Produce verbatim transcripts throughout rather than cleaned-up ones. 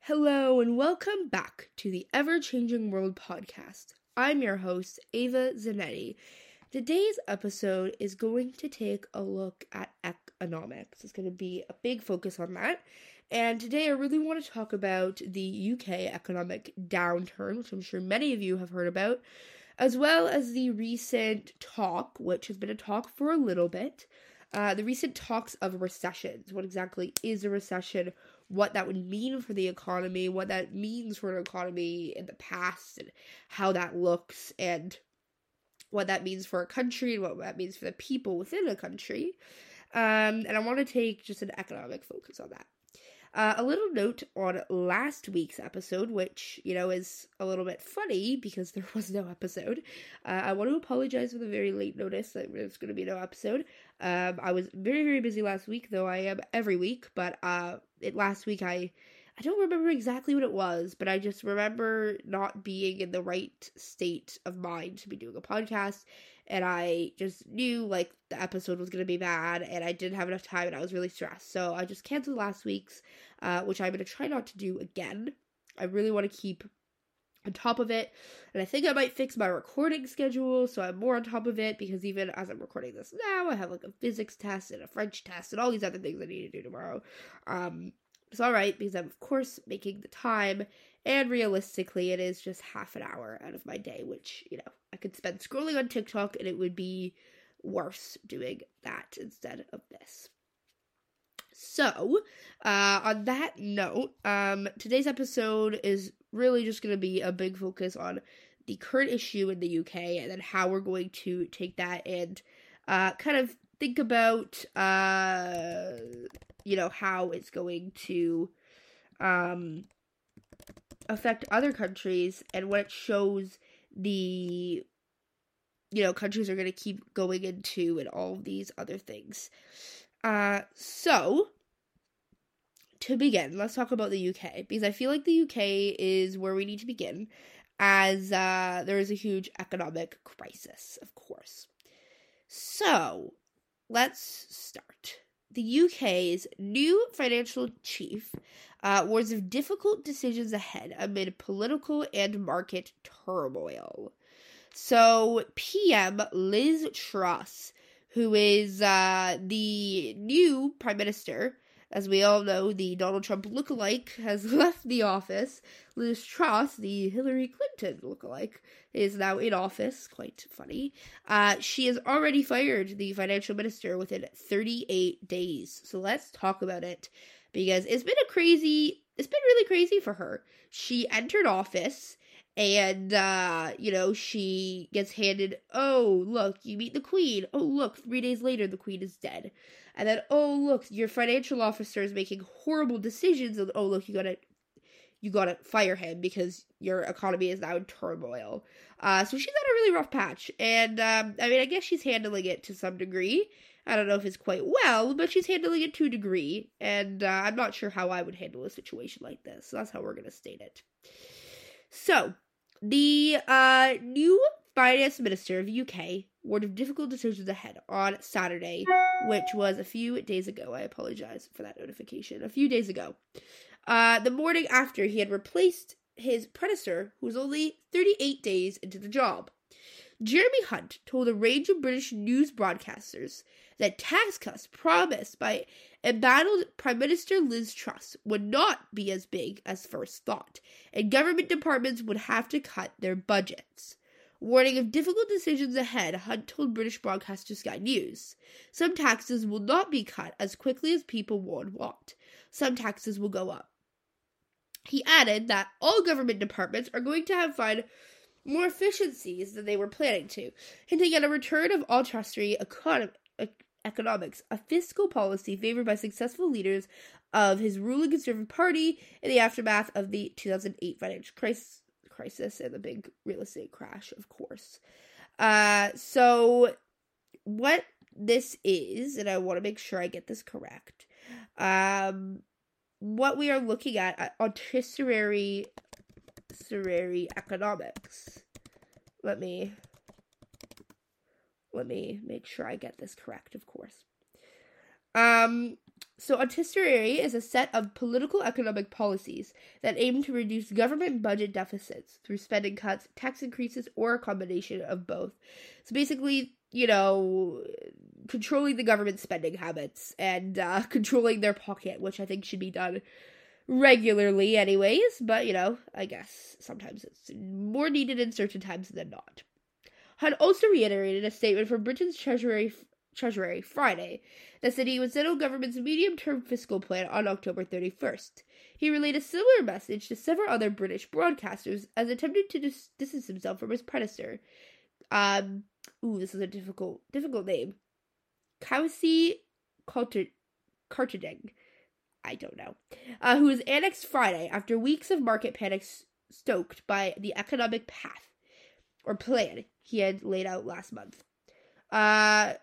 Hello and welcome back to the Ever-Changing World podcast. I'm your host, Ava Zanetti. Today's episode is going to take a look at economics. It's going to be a big focus on that. And today I really want to talk about the U K economic downturn, which I'm sure many of you have heard about, as well as the recent talk, which has been a talk for a little bit, uh, the recent talks of recessions. What exactly is a recession? What that would mean for the economy, what that means for an economy in the past, and how that looks, and what that means for a country, and what that means for the people within a country. Um, and I want to take just an economic focus on that. Uh, a little note on last week's episode, which, you know, is a little bit funny because there was no episode. Uh, I want to apologize for the very late notice that there's going to be no episode. Um, I was very, very busy last week, though I am every week, but uh, it last week I, I don't remember exactly what it was, but I just remember not being in the right state of mind to be doing a podcast. And I just knew, like, the episode was going to be bad, and I didn't have enough time, and I was really stressed. So I just canceled last week's, uh, which I'm going to try not to do again. I really want to keep on top of it, and I think I might fix my recording schedule, so I'm more on top of it, because even as I'm recording this now, I have, like, a physics test and a French test, and all these other things I need to do tomorrow. Um, it's alright, because I'm, of course, making the time, and realistically, it is just half an hour out of my day, which, you know, I could spend scrolling on TikTok, and it would be worse doing that instead of this. So, uh, on that note, um, today's episode is really just going to be a big focus on the current issue in the U K, and then how we're going to take that and, uh, kind of think about, uh, you know, how it's going to, um, affect other countries, and what it shows the, you know, countries are going to keep going into, and all of these other things. Uh, so, to begin, let's talk about the U K, because I feel like the U K is where we need to begin, as, uh, there is a huge economic crisis, of course. So, let's start. The U K's new financial chief uh, warns of difficult decisions ahead amid political and market turmoil. So, P M Liz Truss, who is uh, the new prime minister, as we all know, the Donald Trump lookalike has left the office. Liz Truss, the Hillary Clinton lookalike, is now in office. Quite funny. Uh, she has already fired the financial minister within thirty-eight days. So let's talk about it, because it's been a crazy, it's been really crazy for her. She entered office, and, uh, you know, she gets handed, oh, look, you meet the queen. Oh, look, three days later, the queen is dead. And then, oh, look, your financial officer is making horrible decisions. And, oh, look, you gotta, you gotta fire him because your economy is now in turmoil. Uh, so she's had a really rough patch. And, um, I mean, I guess she's handling it to some degree. I don't know if it's quite well, but she's handling it to a degree. And, uh, I'm not sure how I would handle a situation like this. So that's how we're gonna state it. So, the, uh, new finance minister of the U K warned of difficult decisions ahead on Saturday, which was a few days ago. I apologize for that notification. A few days ago. Uh, the morning after he had replaced his predecessor, who was only thirty-eight days into the job. Jeremy Hunt told a range of British news broadcasters that tax cuts promised by embattled Prime Minister Liz Truss would not be as big as first thought, and government departments would have to cut their budgets. Warning of difficult decisions ahead, Hunt told British broadcaster Sky News. Some taxes will not be cut as quickly as people would want. Some taxes will go up. He added that all government departments are going to have find more efficiencies than they were planning to, hinting at a return of austerity economy, economics, a fiscal policy favored by successful leaders of his ruling Conservative Party in the aftermath of the two thousand eight financial crisis. crisis and the big real estate crash, of course. Uh, so what this is, and I want to make sure I get this correct, um, what we are looking at, at austerity, austerity economics. Let me, let me make sure I get this correct, of course. Um, So, austerity is a set of political economic policies that aim to reduce government budget deficits through spending cuts, tax increases, or a combination of both. So, basically, you know, controlling the government's spending habits and uh, controlling their pocket, which I think should be done regularly anyways, but, you know, I guess sometimes it's more needed in certain times than not. Hunt also reiterated a statement from Britain's Treasury Treasury Friday that said he would settle government's medium-term fiscal plan on October thirty-first. He relayed a similar message to several other British broadcasters as attempted to dis- distance himself from his predecessor. Um, ooh, this is a difficult, difficult name. Kwasi Kwarteng. I don't know. Uh, who was annexed Friday after weeks of market panic stoked by the economic path or plan he had laid out last month. Uh,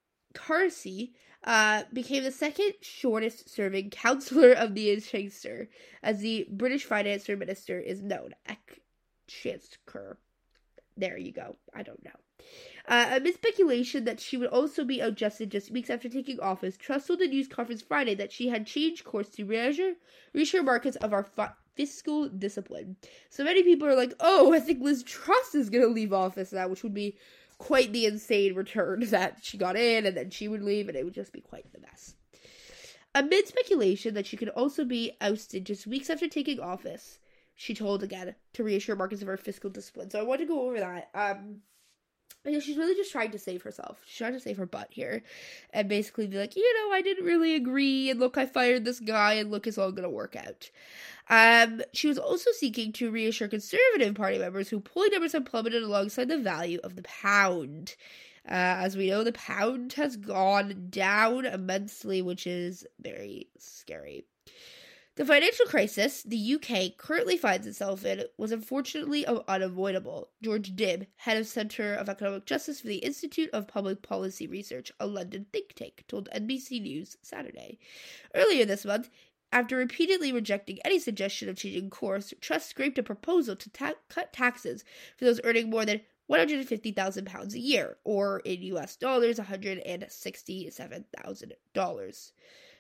Carsey uh, became the second shortest-serving Councillor of the Chancellor, as the British Finance Minister is known. Chancellor. There you go. I don't know. Uh, amid speculation that she would also be ousted just weeks after taking office, Truss told the news conference Friday that she had changed course to reassure, reassure markets of our fi- fiscal discipline. So many people are like, oh, I think Liz Truss is going to leave office now, which would be quite the insane return that she got in and then she would leave, and it would just be quite the mess. Amid speculation that she could also be ousted just weeks after taking office, she told again to reassure markets of her fiscal discipline. So I want to go over that. Um, because she's really just trying to save herself. She's trying to save her butt here. And basically be like, you know, I didn't really agree, and look, I fired this guy, and look, it's all gonna work out. Um, she was also seeking to reassure Conservative Party members who polling numbers have plummeted alongside the value of the pound. Uh, as we know, the pound has gone down immensely, which is very scary. The financial crisis the U K currently finds itself in was unfortunately unavoidable. George Dibb, head of Centre of Economic Justice for the Institute of Public Policy Research, a London think tank, told N B C News Saturday. Earlier this month, after repeatedly rejecting any suggestion of changing course, Truss scraped a proposal to ta- cut taxes for those earning more than one hundred fifty thousand pounds a year, or in U S dollars, one hundred sixty-seven thousand dollars.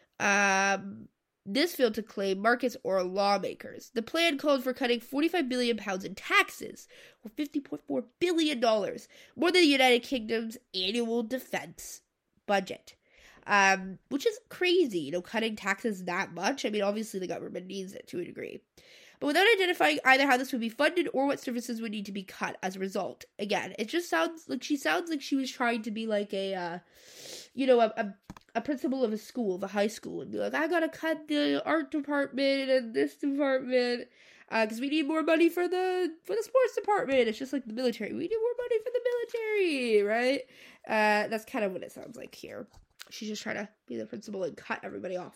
Um... This failed to claim markets or lawmakers. The plan called for cutting forty-five billion pounds in taxes, or fifty point four billion dollars, more than the United Kingdom's annual defense budget. Um, which is crazy, you know, cutting taxes that much. I mean, obviously the government needs it to a degree. But without identifying either how this would be funded or what services would need to be cut as a result. Again, it just sounds like she sounds like she was trying to be like a, uh, you know, a, a a principal of a school, of a high school, and be like, I gotta cut the art department and this department, uh, because we need more money for the, for the sports department. It's just like the military. We need more money for the military, right? Uh, that's kind of what it sounds like here. She's just trying to be the principal and cut everybody off.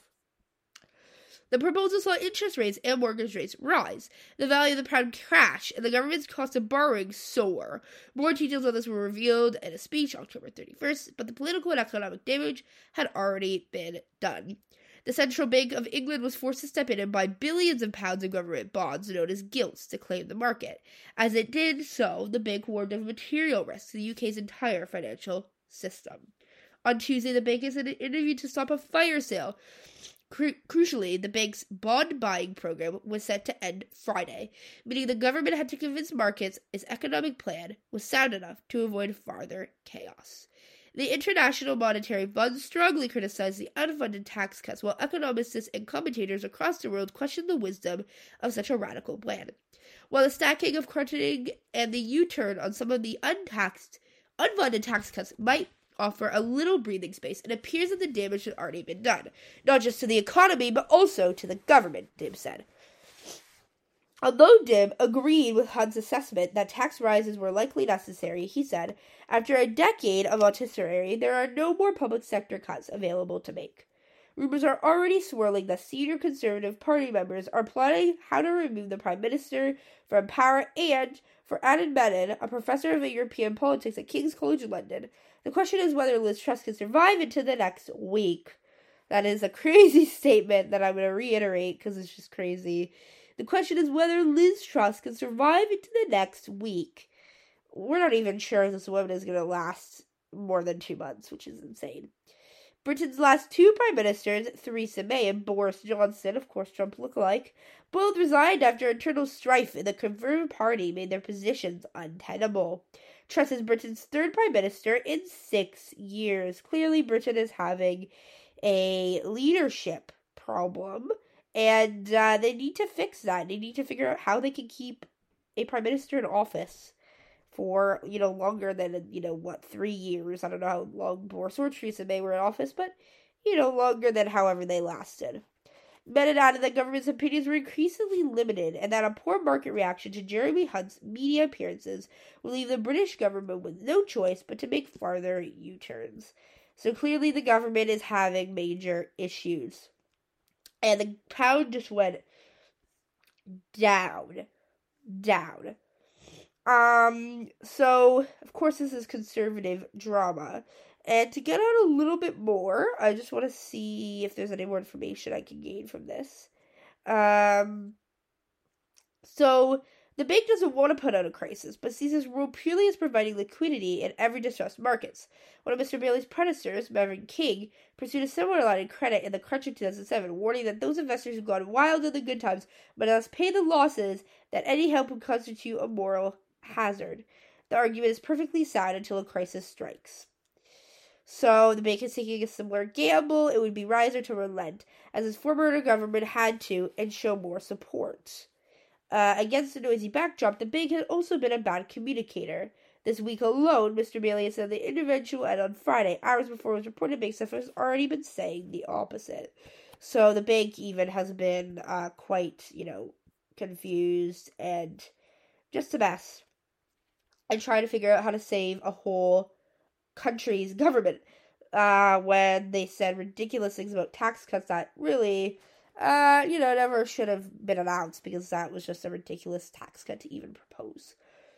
The proposal saw interest rates and mortgage rates rise, the value of the pound crash, and the government's cost of borrowing soar. More details on this were revealed in a speech October thirty-first, but the political and economic damage had already been done. The Central Bank of England was forced to step in and buy billions of pounds of government bonds known as gilts to claim the market. As it did so, the bank warned of material risks to the U K's entire financial system. On Tuesday, the bank is in an interview to stop a fire sale. Cru- crucially, the bank's bond buying program was set to end Friday, meaning the government had to convince markets its economic plan was sound enough to avoid further chaos. The International Monetary Fund strongly criticized the unfunded tax cuts, while economists and commentators across the world questioned the wisdom of such a radical plan. While the stacking of crunching and the U-turn on some of the untaxed, unfunded tax cuts might offer a little breathing space, it appears that the damage had already been done, not just to the economy, but also to the government, Dibb said. Although Dibb agreed with Hunt's assessment that tax rises were likely necessary, he said, after a decade of austerity, there are no more public sector cuts available to make. Rumors are already swirling that senior Conservative Party members are plotting how to remove the Prime Minister from power, and, for Adam Menon, a professor of European politics at King's College London, the question is whether Liz Truss can survive into the next week. That is a crazy statement that I'm going to reiterate because it's just crazy. The question is whether Liz Truss can survive into the next week. We're not even sure if this woman is going to last more than two months, which is insane. Britain's last two prime ministers, Theresa May and Boris Johnson, of course Trump lookalike, both resigned after internal strife in the Conservative Party made their positions untenable. Truss is Britain's third prime minister in six years. Clearly, Britain is having a leadership problem, and uh, they need to fix that. They need to figure out how they can keep a prime minister in office for, you know, longer than, you know, what, three years. I don't know how long Boris or Theresa May were in office, but, you know, longer than however they lasted. Bennett added that government's opinions were increasingly limited and that a poor market reaction to Jeremy Hunt's media appearances would leave the British government with no choice but to make farther U-turns. So clearly the government is having major issues. And the pound just went down. Down. Um, so, of course, this is conservative drama. And to get out a little bit more, I just want to see if there's any more information I can gain from this. Um, so, the bank doesn't want to put out a crisis, but sees this rule purely as providing liquidity in every distressed markets. One of Mister Bailey's predecessors, Mervyn King, pursued a similar line of credit in the crunch of two thousand seven, warning that those investors who've gone wild in the good times but must pay the losses, that any help would constitute a moral hazard. The argument is perfectly sound until a crisis strikes. So, the bank is taking a similar gamble. It would be wiser to relent, as its former government had to, and show more support. Uh, against the noisy backdrop, the bank has also been a bad communicator. This week alone, Mister Bailey said the intervention will end on Friday, hours before it was reported bank staff has already been saying the opposite. So, the bank even has been uh, quite, you know, confused and just a mess. And trying to figure out how to save a whole country's government uh, when they said ridiculous things about tax cuts that really, uh, you know, never should have been announced because that was just a ridiculous tax cut to even propose.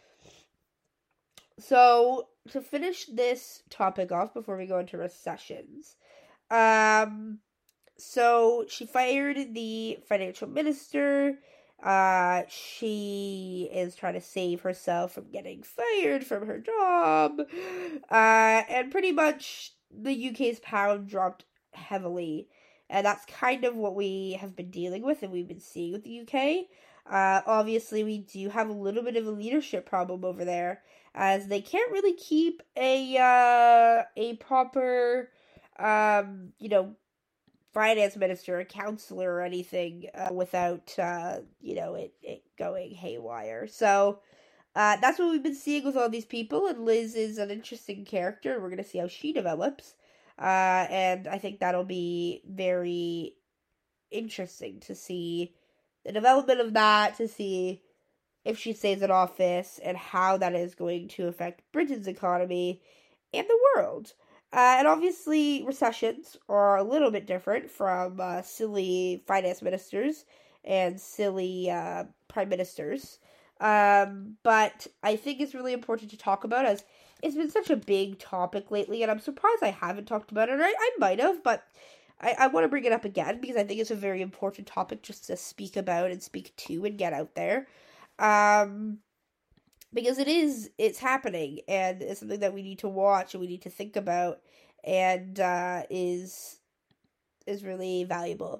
So, to finish this topic off before we go into recessions, um, so she fired the financial minister. Uh, she is trying to save herself from getting fired from her job. Uh, and pretty much the U K's pound dropped heavily. And that's kind of what we have been dealing with and we've been seeing with the U K. Uh, obviously we do have a little bit of a leadership problem over there, as they can't really keep a, uh, a proper, um, you know, finance minister, a counselor, or anything uh, without, uh, you know, it, it going haywire. So, uh, that's what we've been seeing with all these people, and Liz is an interesting character, and we're going to see how she develops. Uh, and I think that'll be very interesting to see the development of that, to see if she stays in office, and how that is going to affect Britain's economy and the world. Uh, and obviously, recessions are a little bit different from uh, silly finance ministers and silly uh, prime ministers. Um, but I think it's really important to talk about, as it's been such a big topic lately, and I'm surprised I haven't talked about it. I, I might have, but I, I want to bring it up again, because I think it's a very important topic just to speak about and speak to and get out there. Um... Because it is, it's happening, and it's something that we need to watch, and we need to think about, and, uh, is, is really valuable.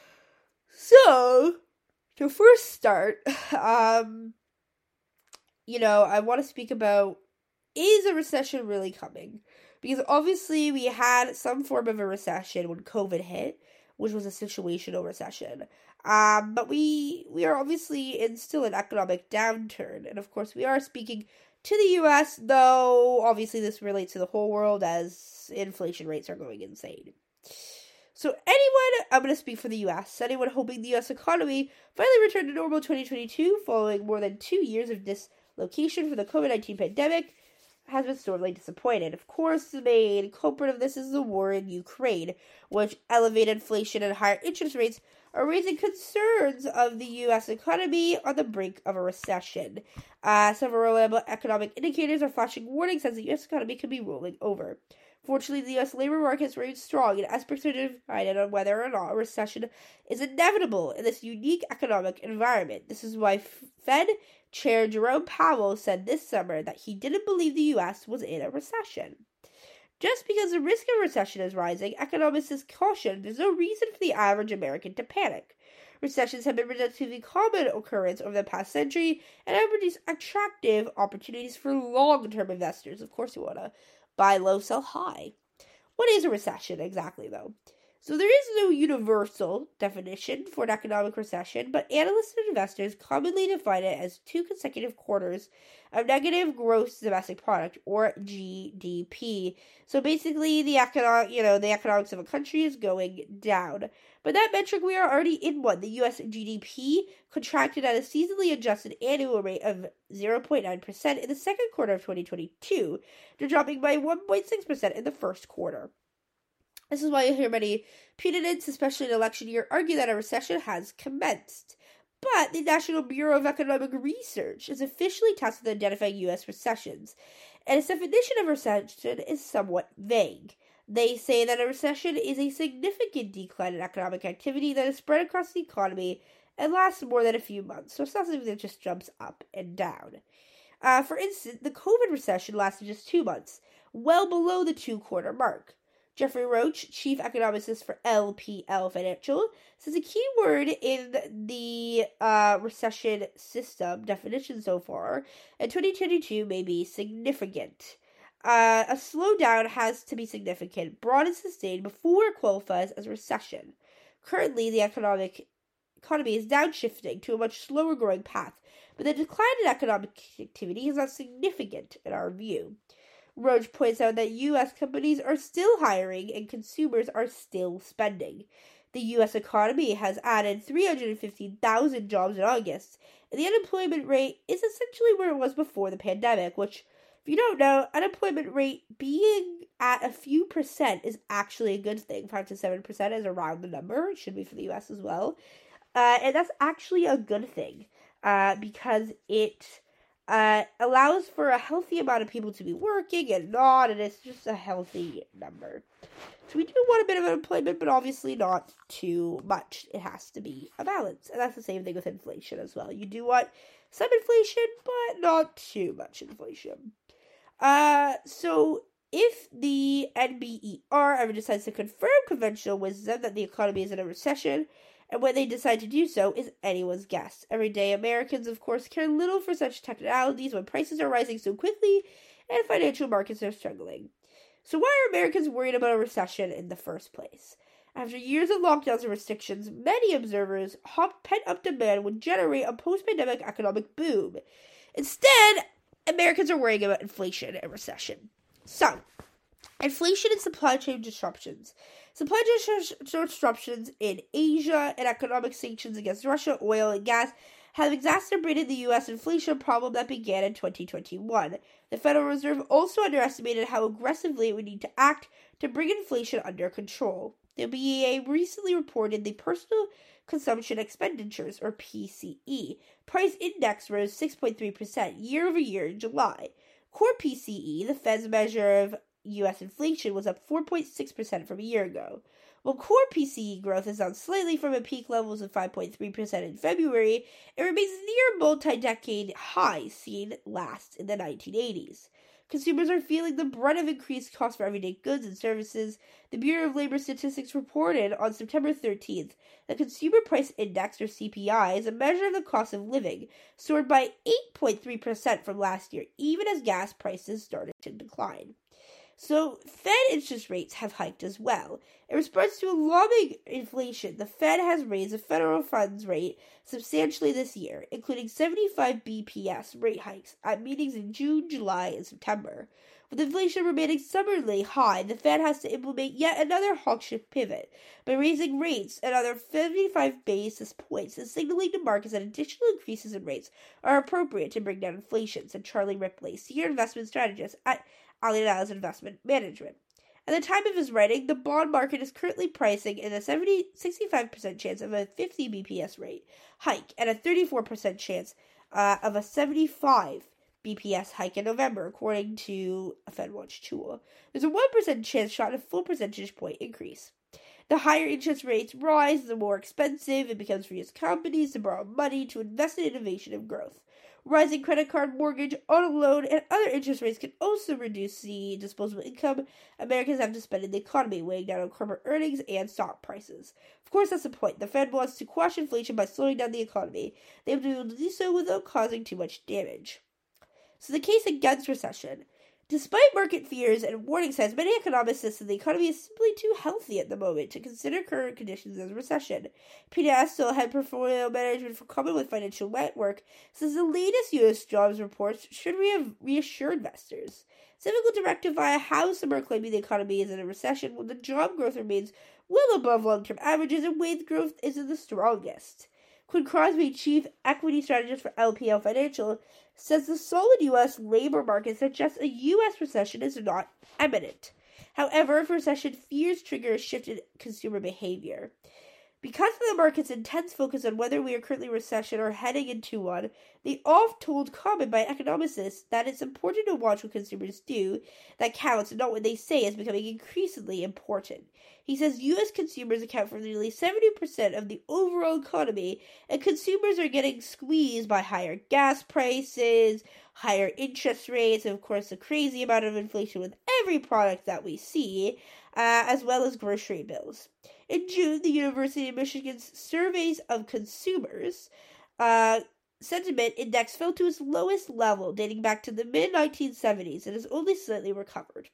So, to first start, um, you know, I want to speak about, is a recession really coming? Because obviously we had some form of a recession when COVID hit, which was a situational recession. Um, but we we are obviously in still an economic downturn, and of course we are speaking to the U S, though obviously this relates to the whole world as inflation rates are going insane. So anyone, I'm going to speak for the U S, anyone hoping the U S economy finally returned to normal twenty twenty-two following more than two years of dislocation from the COVID nineteen pandemic has been sorely disappointed. Of course, the main culprit of this is the war in Ukraine, which elevated inflation and higher interest rates are raising concerns of the U S economy on the brink of a recession. Uh, several reliable economic indicators are flashing warnings as the U S economy could be rolling over. Fortunately, the U S labor market is very strong, and experts are divided on whether or not a recession is inevitable in this unique economic environment. This is why Fed Chair Jerome Powell said this summer that he didn't believe the U S was in a recession. Just because the risk of recession is rising, economists caution there's no reason for the average American to panic. Recessions have been a relatively common occurrence over the past century and have produced attractive opportunities for long-term investors. Of course, you want to buy low, sell high. What is a recession exactly, though? So there is no universal definition for an economic recession, but analysts and investors commonly define it as two consecutive quarters of negative gross domestic product, or G D P. So basically, the economic, you know, the economics of a country is going down. But that metric, we are already in one. The U S G D P contracted at a seasonally adjusted annual rate of zero point nine percent in the second quarter of twenty twenty-two, to dropping by one point six percent in the first quarter. This is why you hear many pundits, especially in election year, argue that a recession has commenced. But the National Bureau of Economic Research is officially tasked with identifying U S recessions, and its definition of recession is somewhat vague. They say that a recession is a significant decline in economic activity that is spread across the economy and lasts more than a few months, so it's not something that just jumps up and down. Uh, for instance, the COVID recession lasted just two months, well below the two-quarter mark. Jeffrey Roach, chief economist for L P L Financial, says a key word in the uh, recession system definition so far in twenty twenty-two may be significant. Uh, a slowdown has to be significant, broad and sustained before it qualifies as a recession. Currently, the economic economy is downshifting to a much slower growing path, but the decline in economic activity is not significant in our view. Roach points out that U S companies are still hiring and consumers are still spending. The U S economy has added three hundred fifteen thousand jobs in August, and the unemployment rate is essentially where it was before the pandemic, which, if you don't know, unemployment rate being at a few percent is actually a good thing. five to seven percent is around the number. It should be for the U S as well. Uh, and that's actually a good thing uh, because it uh, allows for a healthy amount of people to be working and not, and it's just a healthy number. So we do want a bit of unemployment, but obviously not too much. It has to be a balance. And that's the same thing with inflation as well. You do want some inflation, but not too much inflation. Uh, so if the N B E R ever decides to confirm conventional wisdom that the economy is in a recession, and when they decide to do so is anyone's guess. Everyday Americans, of course, care little for such technicalities when prices are rising so quickly and financial markets are struggling. So why are Americans worried about a recession in the first place? After years of lockdowns and restrictions, many observers hoped pent-up demand would generate a post-pandemic economic boom. Instead, Americans are worrying about inflation and recession. So, inflation and supply chain disruptions. Supply chain disruptions in Asia and economic sanctions against Russia, oil, and gas have exacerbated the U S inflation problem that began in twenty twenty-one. The Federal Reserve also underestimated how aggressively it would need to act to bring inflation under control. The B E A recently reported the Personal Consumption Expenditures, or P C E, price index rose six point three percent year over year in July. Core P C E, the Fed's measure of U S inflation, was up four point six percent from a year ago. While core P C E growth is down slightly from its peak levels of five point three percent in February, it remains near multi-decade highs seen last in the nineteen eighties. Consumers are feeling the brunt of increased costs for everyday goods and services. The Bureau of Labor Statistics reported on September thirteenth that Consumer Price Index, or C P I, is a measure of the cost of living, soared by eight point three percent from last year, even as gas prices started to decline. So, Fed interest rates have hiked as well. In response to alarming inflation, the Fed has raised the federal funds rate substantially this year, including seventy-five B P S rate hikes at meetings in June, July, and September. With inflation remaining stubbornly high, the Fed has to implement yet another hawkish pivot by raising rates another seventy-five basis points and signaling to markets that additional increases in rates are appropriate to bring down inflation, said Charlie Ripley, senior investment strategist at Allianz Investment Management. At the time of his writing, the bond market is currently pricing in a seventy, sixty-five percent chance of a fifty B P S rate hike and a thirty-four percent chance uh, of a seventy-five B P S hike in November, according to a FedWatch tool. There's a one percent chance shot at a full percentage point increase. The higher interest rates rise, the more expensive it becomes for U S companies to borrow money to invest in innovation and growth. Rising credit card, mortgage, auto loan, and other interest rates can also reduce the disposable income Americans have to spend in the economy, weighing down on corporate earnings and stock prices. Of course, that's the point. The Fed wants to quash inflation by slowing down the economy. They have to be able to do so without causing too much damage. So the case against recession. Despite market fears and warning signs, many economists say that the economy is simply too healthy at the moment to consider current conditions as a recession. Peter Astle, head portfolio management for Commonwealth Financial Network, says the latest U S jobs reports should re- reassure investors. It's difficult to rectify how some are claiming the economy is in a recession when the job growth remains well above long-term averages and wage growth isn't the strongest. Quinn Crosby, chief equity strategist for L P L Financial, says the solid U S labor market suggests a U S recession is not imminent. However, if recession fears trigger a shift in consumer behavior. Because of the market's intense focus on whether we are currently in recession or heading into one, the oft-told comment by economists that it's important to watch what consumers do that counts and not what they say is becoming increasingly important. He says U S consumers account for nearly seventy percent of the overall economy, and consumers are getting squeezed by higher gas prices, higher interest rates, and of course the crazy amount of inflation with every product that we see, uh, as well as grocery bills. In June, the University of Michigan's surveys of consumers uh, sentiment index fell to its lowest level dating back to the mid nineteen seventies and has only slightly recovered.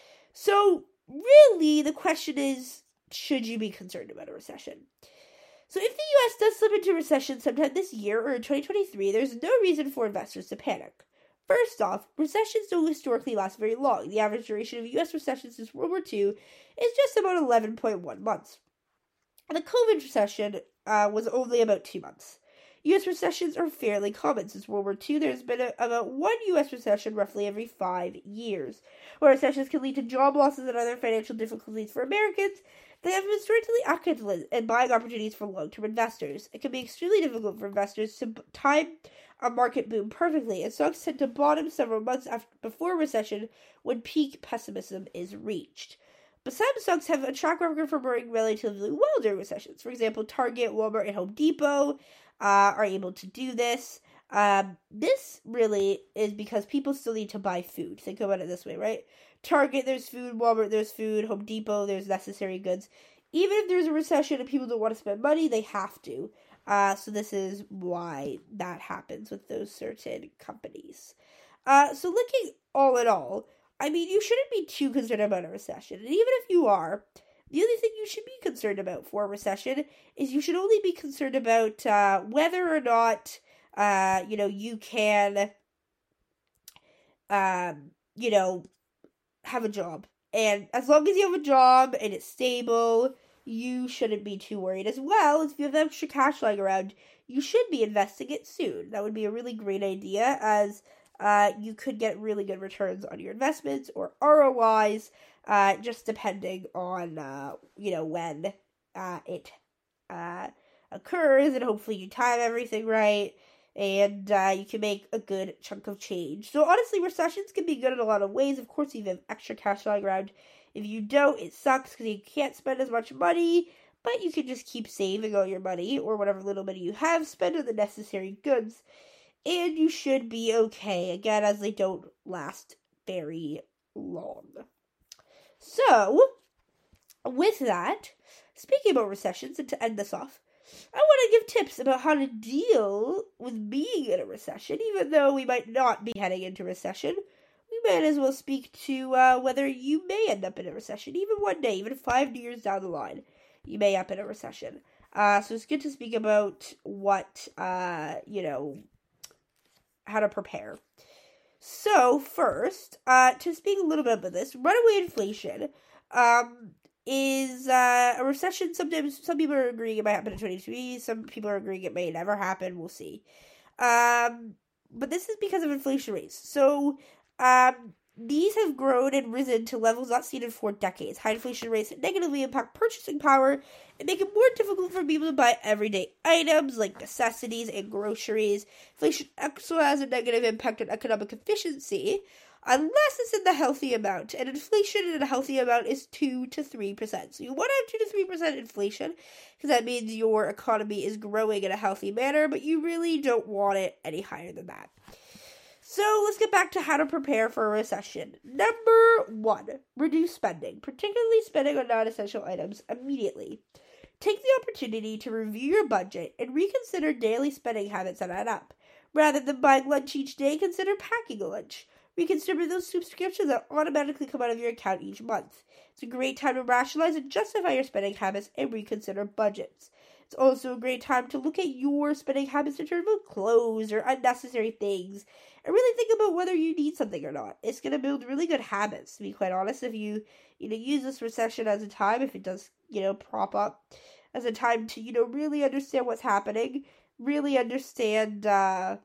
So, really, the question is, should you be concerned about a recession? So if the U S does slip into recession sometime this year or in twenty twenty-three, there's no reason for investors to panic. First off, recessions don't historically last very long. The average duration of U S recessions since World War Two is just about eleven point one months. And the COVID recession uh, was only about two months. U S recessions are fairly common. Since World War Two, there's been a, about one U S recession roughly every five years. While recessions can lead to job losses and other financial difficulties for Americans, they have been historically active in buying opportunities for long-term investors. It can be extremely difficult for investors to time a market boom perfectly, and stocks tend to bottom several months after before recession when peak pessimism is reached. But some stocks have a track record for doing relatively well during recessions. For example, Target, Walmart, and Home Depot uh, are able to do this. Um, this really is because people still need to buy food. Think about it this way, right? Target, there's food. Walmart, there's food. Home Depot, there's necessary goods. Even if there's a recession and people don't want to spend money, they have to. Uh, so this is why that happens with those certain companies. Uh, so looking all in all, I mean, you shouldn't be too concerned about a recession. And even if you are, the only thing you should be concerned about for a recession is you should only be concerned about uh, whether or not, uh, you know, you can, um, you know, have a job. And as long as you have a job and it's stable, you shouldn't be too worried. As well, if you have extra cash lying around, you should be investing it soon. That would be a really great idea, as uh, you could get really good returns on your investments or R O Is, uh, just depending on, uh, you know, when uh, it uh, occurs, and hopefully you time everything right, and uh, you can make a good chunk of change. So honestly, recessions can be good in a lot of ways. Of course, if you have extra cash lying around. If you don't, it sucks because you can't spend as much money, but you can just keep saving all your money, or whatever little money you have, spend on the necessary goods, and you should be okay, again, as they don't last very long. So, with that, speaking about recessions, and to end this off, I want to give tips about how to deal with being in a recession, even though we might not be heading into recession. We might as well speak to uh, whether you may end up in a recession, even one day, even five years down the line, you may end up in a recession. Uh, so it's good to speak about what, uh, you know, how to prepare. So first, uh, to speak a little bit about this, runaway inflation um, is uh, a recession. Sometimes some people are agreeing it might happen in twenty twenty, some people are agreeing it may never happen, we'll see. Um, but this is because of inflation rates. So, Um, these have grown and risen to levels not seen in four decades. High inflation rates negatively impact purchasing power and make it more difficult for people to buy everyday items like necessities and groceries. Inflation also has a negative impact on economic efficiency. unless it's in the healthy amount. And inflation in a healthy amount is two to three percent. So you want to have two to three percent inflation, because that means your economy is growing in a healthy manner, but you really don't want it any higher than that. So let's get back to how to prepare for a recession. Number one, reduce spending, particularly spending on non-essential items immediately. Take the opportunity to review your budget and reconsider daily spending habits that add up. Rather than buying lunch each day, consider packing a lunch. Reconsider those subscriptions that automatically come out of your account each month. It's a great time to rationalize and justify your spending habits and reconsider budgets. It's also a great time to look at your spending habits in terms of clothes or unnecessary things and really think about whether you need something or not. It's going to build really good habits, to be quite honest, if you, you know, use this recession as a time, if it does, you know, prop up as a time to, you know, really understand what's happening, really understand, uh,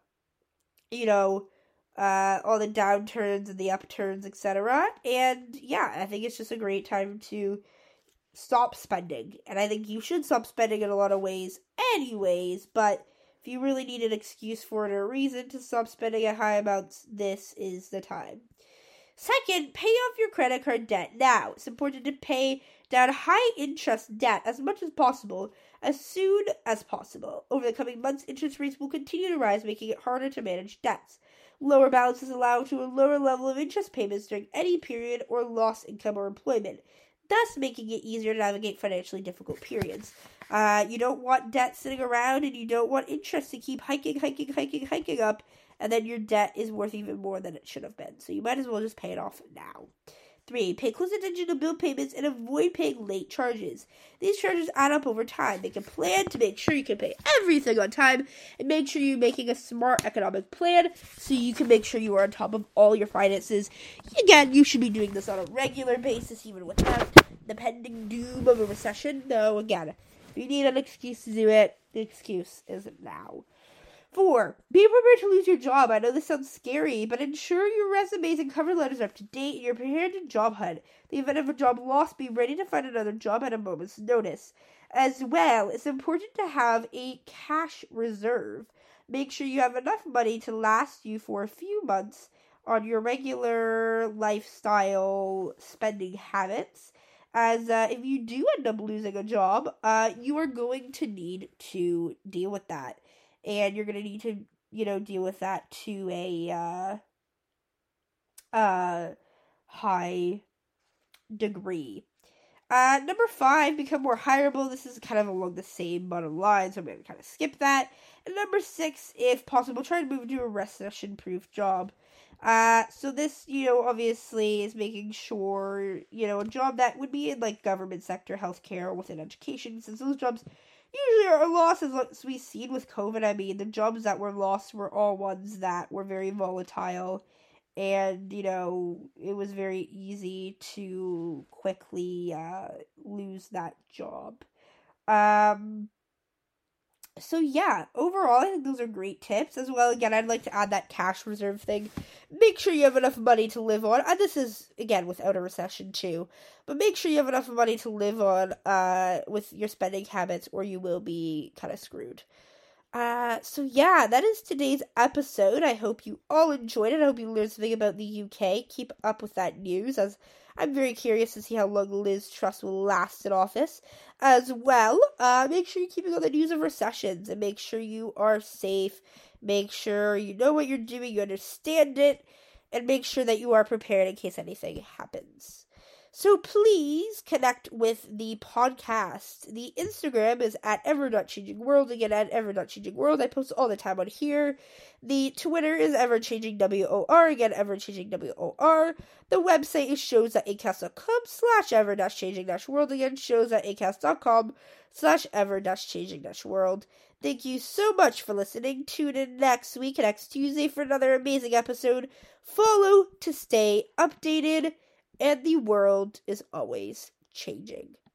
you know, uh, all the downturns and the upturns, et cetera. And yeah, I think it's just a great time to stop spending. And I think you should stop spending in a lot of ways anyways, but if you really need an excuse for it or a reason to stop spending at high amounts, this is the time. Second, pay off your credit card debt now. It's important to pay down high-interest debt as much as possible, as soon as possible. Over the coming months, interest rates will continue to rise, making it harder to manage debts. Lower balances allow to a lower level of interest payments during any period or lost income or employment, thus making it easier to navigate financially difficult periods. Uh, you don't want debt sitting around, and you don't want interest to keep hiking, hiking, hiking, hiking up, and then your debt is worth even more than it should have been. So you might as well just pay it off now. Three, pay close attention to bill payments and avoid paying late charges. These charges add up over time. Make a plan to make sure you can pay everything on time, and make sure you're making a smart economic plan so you can make sure you are on top of all your finances. Again, you should be doing this on a regular basis, even without the pending doom of a recession. Though, again, if you need an excuse to do it, the excuse is now. Four, be prepared to lose your job. I know this sounds scary, but ensure your resumes and cover letters are up to date and you're prepared to job hunt. In the event of a job loss, be ready to find another job at a moment's notice. As well, it's important to have a cash reserve. Make sure you have enough money to last you for a few months on your regular lifestyle spending habits. As uh, if you do end up losing a job, uh, you are going to need to deal with that. And you're going to need to, you know, deal with that to a uh, uh, high degree. Uh, number five, become more hireable. This is kind of along the same bottom line, so I'm going to kind of skip that. And number six, if possible, try to move into a recession-proof job. Uh, so this, you know, obviously is making sure, you know, a job that would be in, like, government sector, healthcare, within education, since those jobs usually are lost, as we've seen with COVID. I mean, the jobs that were lost were all ones that were very volatile, and, you know, it was very easy to quickly uh, lose that job. Um, so yeah, overall, I think those are great tips. As well, again, I'd like to add that cash reserve thing. Make sure you have enough money to live on. And this is, again, without a recession too. But make sure you have enough money to live on uh, with your spending habits, or you will be kind of screwed. Uh, so yeah, that is today's episode. I hope you all enjoyed it. I hope you learned something about the U K. Keep up with that news, as I'm very curious to see how long Liz Truss will last in office. As well, uh, make sure you're keeping on the news of recessions, and make sure you are safe. Make sure you know what you're doing, you understand it, and make sure that you are prepared in case anything happens. So please connect with the podcast. The Instagram is at ever.changingworld. Again, at ever.changingworld. I post all the time on here. The Twitter is everchangingwor. Again, everchangingwor. The website is shows.acast.com slash ever-changing-world. Again, shows.acast.com slash ever-changing-world. Thank you so much for listening. Tune in next week, next Tuesday, for another amazing episode. Follow to stay updated. And the world is always changing.